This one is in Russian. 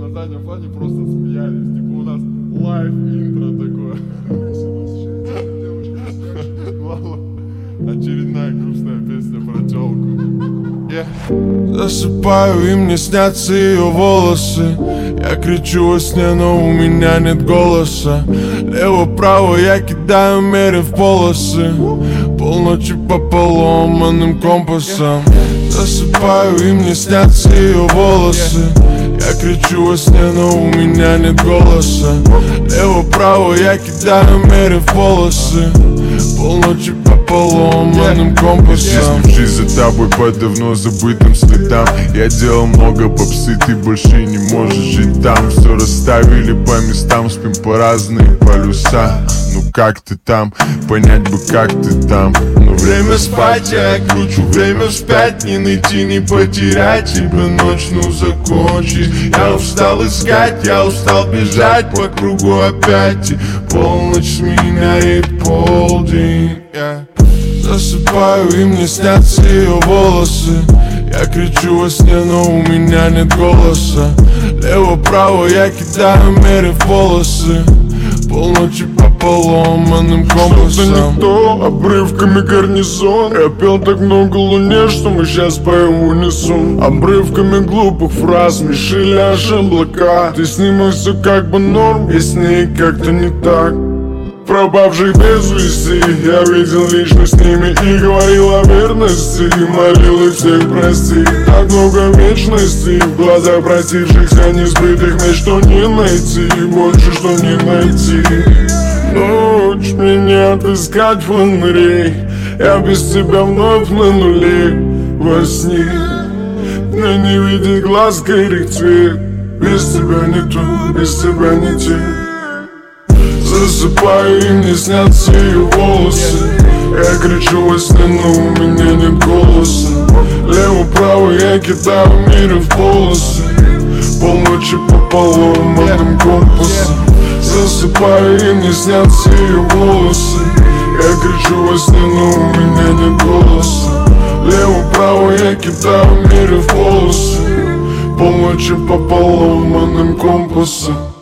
на заднем плане просто смеялись. Типа у нас лайв-интро такое. Очередная грустная песня про тёлку. Засыпаю, и мне снятся ее волосы. Я кричу во сне, но у меня нет голоса. Лево-право я кидаю, мерив полосы. Полночи по поломанным компасам. Засыпаю, и мне снятся ее волосы. Я кричу во сне, но у меня нет голоса. Лево-право я кидаю, мерив полосы. Полночи по поломанным компасам. Если в жизнь за тобой по давно забытым следам. Я делал много попсы, ты больше не можешь жить там. Все расставили по местам, спим по разные полюса. Ну как ты там, понять бы как ты там. Ну время спать, я кручу время вспять. Не найти, не потерять тебя ночь, ну закончись. Я устал искать, я устал бежать по кругу опять. И полночь сменяет полдень. Засыпаю, и мне снятся ее волосы. Я кричу во сне, но у меня нет голоса. Лево-право я кидаю, мерив полосы. Полночи по поломанным компасам. Что-то не то, обрывками гарнизон. Я пел так много луне, что мы сейчас поем унисон. Обрывками глупых фраз смешили аж облака. Ты с ним все как бы норм, и с ней как-то не так. Пропавших без вести, я видел лично с ними и говорил о верности. И молил их всех простить. Так много вечностей в глазах простившихся несбытых мечт, что не найти, больше что не найти. Ночь мне не отыскать фонарей. Я без тебя вновь на нуле во сне. Мне не видеть глаз горит цвет. Без тебя не то, без тебя не те. Засыпаю, и мне снятся ее волосы. Я кричу во сне, но у меня нет голоса. Лево-право я кидаю, мерив полосы. Полночи по поломанным компасам. Засыпаю, и мне снятся ее волосы. Я кричу во сне, но у меня нет голоса. Лево-право я кидаю, мерив полосы. Полночи по поломанным компасам.